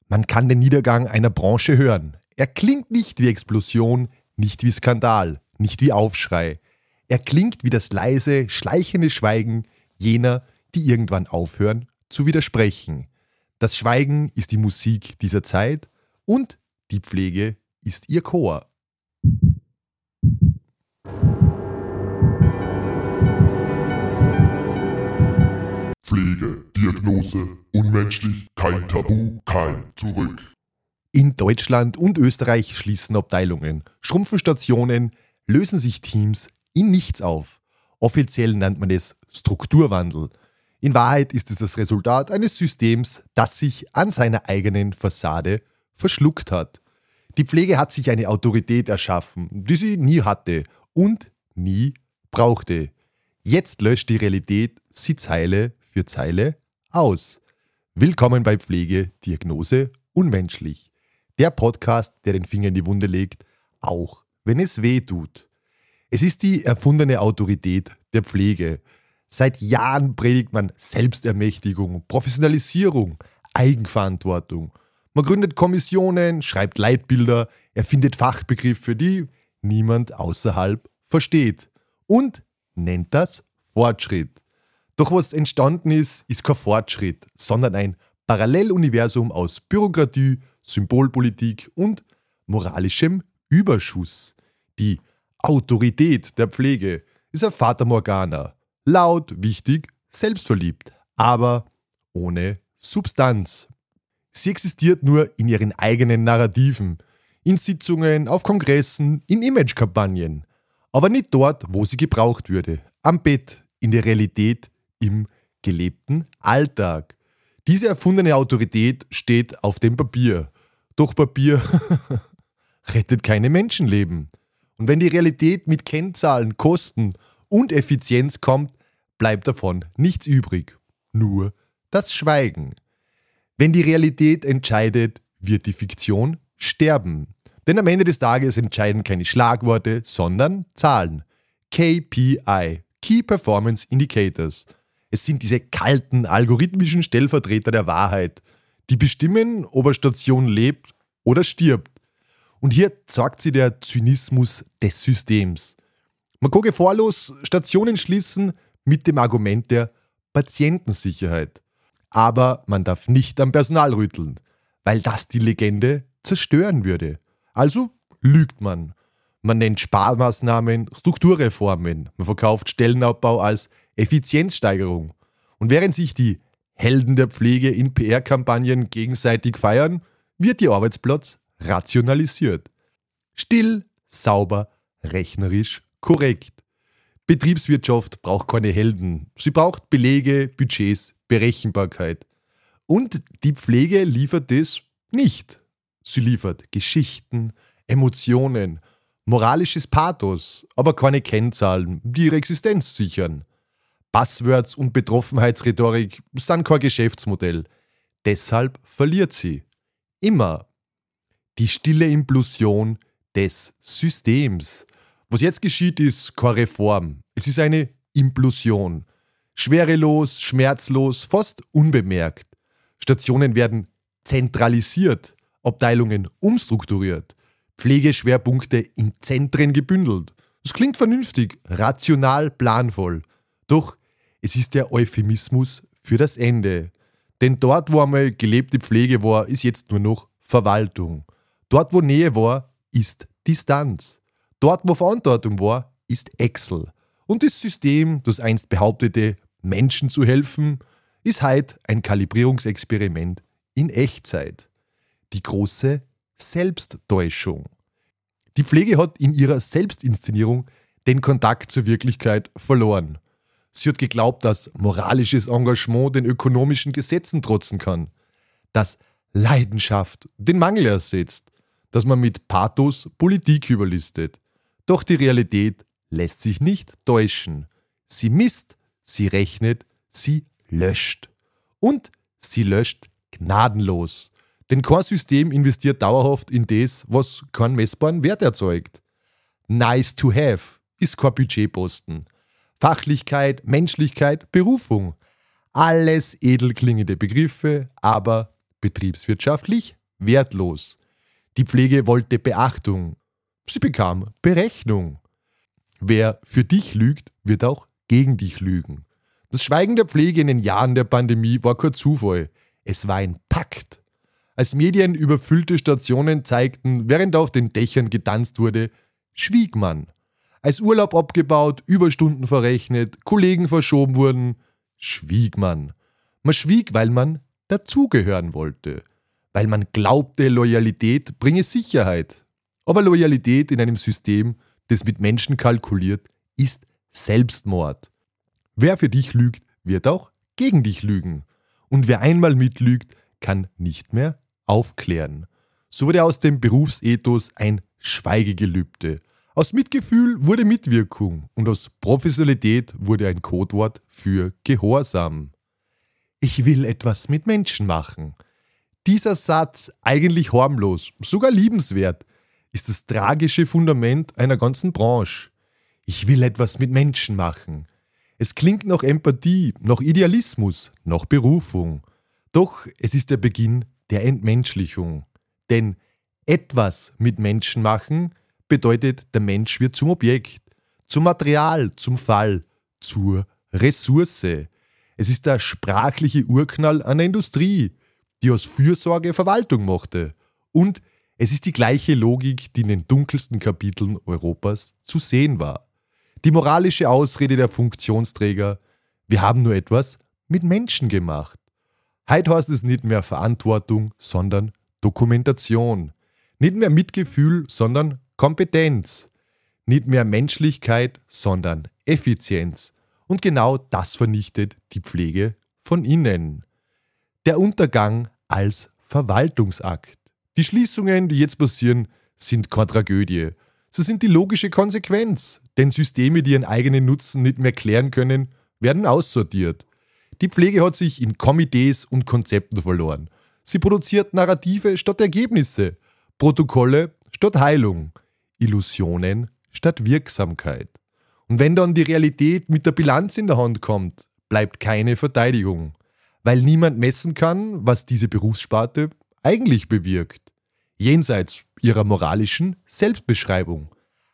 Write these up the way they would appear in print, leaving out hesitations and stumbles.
Man kann den Niedergang einer Branche hören. Er klingt nicht wie Explosion, nicht wie Skandal, nicht wie Aufschrei. Er klingt wie das leise, schleichende Schweigen jener, die irgendwann aufhören zu widersprechen. Das Schweigen ist die Musik dieser Zeit und die Pflege ist ihr Chor. Pflege, Diagnose, unmenschlich, kein Tabu, kein Zurück. In Deutschland und Österreich schließen Abteilungen, schrumpfen Stationen, lösen sich Teams in nichts auf. Offiziell nennt man es Strukturwandel. In Wahrheit ist es das Resultat eines Systems, das sich an seiner eigenen Fassade verschluckt hat. Die Pflege hat sich eine Autorität erschaffen, die sie nie hatte und nie brauchte. Jetzt löscht die Realität sie Zeile für Zeile aus. Willkommen bei Pflege, Diagnose, unmenschlich. Der Podcast, der den Finger in die Wunde legt, auch wenn es weh tut. Es ist die erfundene Autorität der Pflege. Seit Jahren predigt man Selbstermächtigung, Professionalisierung, Eigenverantwortung. Man gründet Kommissionen, schreibt Leitbilder, erfindet Fachbegriffe, die niemand außerhalb versteht und nennt das Fortschritt. Doch was entstanden ist, ist kein Fortschritt, sondern ein Paralleluniversum aus Bürokratie, Symbolpolitik und moralischem Überschuss. Die Autorität der Pflege ist ein Fata Morgana. Laut, wichtig, selbstverliebt, aber ohne Substanz. Sie existiert nur in ihren eigenen Narrativen, in Sitzungen, auf Kongressen, in Imagekampagnen, aber nicht dort, wo sie gebraucht würde, am Bett, in der Realität, im gelebten Alltag. Diese erfundene Autorität steht auf dem Papier. Doch Papier rettet keine Menschenleben. Und wenn die Realität mit Kennzahlen, Kosten und Effizienz kommt, bleibt davon nichts übrig. Nur das Schweigen. Wenn die Realität entscheidet, wird die Fiktion sterben. Denn am Ende des Tages entscheiden keine Schlagworte, sondern Zahlen. KPI, Key Performance Indicators. Es sind diese kalten, algorithmischen Stellvertreter der Wahrheit, die bestimmen, ob eine Station lebt oder stirbt. Und hier zeigt sie der Zynismus des Systems. Man kann gefahrlos Stationen schließen mit dem Argument der Patientensicherheit. Aber man darf nicht am Personal rütteln, weil das die Legende zerstören würde. Also lügt man. Man nennt Sparmaßnahmen Strukturreformen. Man verkauft Stellenabbau als Effizienzsteigerung. Und während sich die Helden der Pflege in PR-Kampagnen gegenseitig feiern, wird ihr Arbeitsplatz rationalisiert. Still, sauber, rechnerisch, korrekt. Betriebswirtschaft braucht keine Helden. Sie braucht Belege, Budgets, Berechenbarkeit. Und die Pflege liefert das nicht. Sie liefert Geschichten, Emotionen, moralisches Pathos, aber keine Kennzahlen, die ihre Existenz sichern. Buzzwords und Betroffenheitsrhetorik sind kein Geschäftsmodell. Deshalb verliert sie. Immer. Die stille Implosion des Systems. Was jetzt geschieht, ist keine Reform. Es ist eine Implosion. Schwerelos, schmerzlos, fast unbemerkt. Stationen werden zentralisiert, Abteilungen umstrukturiert, Pflegeschwerpunkte in Zentren gebündelt. Das klingt vernünftig, rational, planvoll. Doch es ist der Euphemismus für das Ende. Denn dort, wo einmal gelebte Pflege war, ist jetzt nur noch Verwaltung. Dort, wo Nähe war, ist Distanz. Dort, wo Verantwortung war, ist Excel. Und das System, das einst behauptete, Menschen zu helfen, ist heute ein Kalibrierungsexperiment in Echtzeit. Die große Selbsttäuschung. Die Pflege hat in ihrer Selbstinszenierung den Kontakt zur Wirklichkeit verloren. Sie hat geglaubt, dass moralisches Engagement den ökonomischen Gesetzen trotzen kann, dass Leidenschaft den Mangel ersetzt, dass man mit Pathos Politik überlistet. Doch die Realität lässt sich nicht täuschen. Sie misst, sie rechnet, sie löscht. Und sie löscht gnadenlos. Denn kein System investiert dauerhaft in das, was keinen messbaren Wert erzeugt. Nice to have ist kein Budgetposten. Fachlichkeit, Menschlichkeit, Berufung. Alles edelklingende Begriffe, aber betriebswirtschaftlich wertlos. Die Pflege wollte Beachtung. Sie bekam Berechnung. Wer für dich lügt, wird auch gegen dich lügen. Das Schweigen der Pflege in den Jahren der Pandemie war kein Zufall. Es war ein Pakt. Als Medien überfüllte Stationen zeigten, während auf den Dächern getanzt wurde, schwieg man. Als Urlaub abgebaut, Überstunden verrechnet, Kollegen verschoben wurden, schwieg man. Man schwieg, weil man dazugehören wollte. Weil man glaubte, Loyalität bringe Sicherheit. Aber Loyalität in einem System, das mit Menschen kalkuliert, ist Selbstmord. Wer für dich lügt, wird auch gegen dich lügen. Und wer einmal mitlügt, kann nicht mehr aufklären. So wurde aus dem Berufsethos ein Schweigegelübde. Aus Mitgefühl wurde Mitwirkung und aus Professionalität wurde ein Codewort für Gehorsam. Ich will etwas mit Menschen machen. Dieser Satz, eigentlich harmlos, sogar liebenswert, ist das tragische Fundament einer ganzen Branche. Ich will etwas mit Menschen machen. Es klingt nach Empathie, nach Idealismus, nach Berufung. Doch es ist der Beginn der Entmenschlichung. Denn etwas mit Menschen machen bedeutet, der Mensch wird zum Objekt, zum Material, zum Fall, zur Ressource. Es ist der sprachliche Urknall einer Industrie, die aus Fürsorge Verwaltung machte. Und es ist die gleiche Logik, die in den dunkelsten Kapiteln Europas zu sehen war. Die moralische Ausrede der Funktionsträger, wir haben nur etwas mit Menschen gemacht. Heute heißt es nicht mehr Verantwortung, sondern Dokumentation. Nicht mehr Mitgefühl, sondern Kompetenz. Nicht mehr Menschlichkeit, sondern Effizienz. Und genau das vernichtet die Pflege von innen. Der Untergang als Verwaltungsakt. Die Schließungen, die jetzt passieren, sind keine Tragödie. Sie sind die logische Konsequenz, denn Systeme, die ihren eigenen Nutzen nicht mehr klären können, werden aussortiert. Die Pflege hat sich in Komitees und Konzepten verloren. Sie produziert Narrative statt Ergebnisse, Protokolle statt Heilung, Illusionen statt Wirksamkeit. Und wenn dann die Realität mit der Bilanz in der Hand kommt, bleibt keine Verteidigung, weil niemand messen kann, was diese Berufssparte eigentlich bewirkt, jenseits ihrer moralischen Selbstbeschreibung.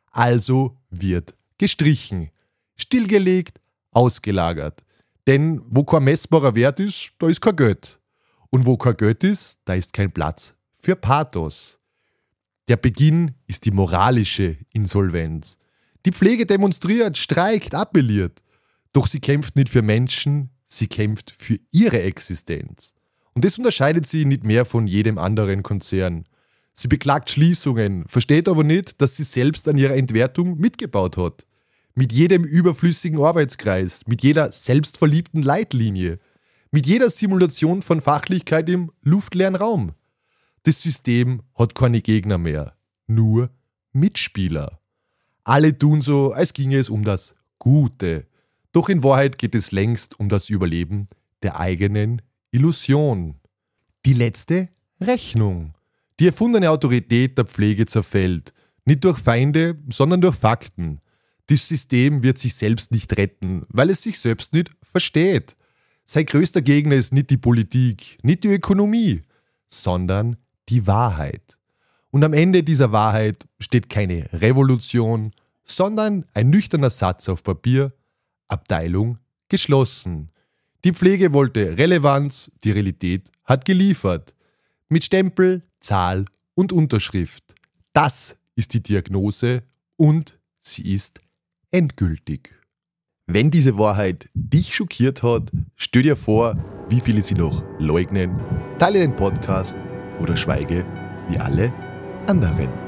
Also wird gestrichen, stillgelegt, ausgelagert. Denn wo kein messbarer Wert ist, da ist kein Geld. Und wo kein Geld ist, da ist kein Platz für Pathos. Der Beginn ist die moralische Insolvenz. Die Pflege demonstriert, streikt, appelliert. Doch sie kämpft nicht für Menschen, sie kämpft für ihre Existenz. Und das unterscheidet sie nicht mehr von jedem anderen Konzern. Sie beklagt Schließungen, versteht aber nicht, dass sie selbst an ihrer Entwertung mitgebaut hat. Mit jedem überflüssigen Arbeitskreis, mit jeder selbstverliebten Leitlinie, mit jeder Simulation von Fachlichkeit im luftleeren Raum. Das System hat keine Gegner mehr, nur Mitspieler. Alle tun so, als ginge es um das Gute. Doch in Wahrheit geht es längst um das Überleben der eigenen Illusion. Die letzte Rechnung. Die erfundene Autorität der Pflege zerfällt. Nicht durch Feinde, sondern durch Fakten. Das System wird sich selbst nicht retten, weil es sich selbst nicht versteht. Sein größter Gegner ist nicht die Politik, nicht die Ökonomie, sondern die Wahrheit. Und am Ende dieser Wahrheit steht keine Revolution, sondern ein nüchterner Satz auf Papier: Abteilung geschlossen. Die Pflege wollte Relevanz, die Realität hat geliefert. Mit Stempel, Zahl und Unterschrift. Das ist die Diagnose und sie ist endgültig. Wenn diese Wahrheit dich schockiert hat, stell dir vor, wie viele sie noch leugnen, teile den Podcast oder schweige wie alle anderen.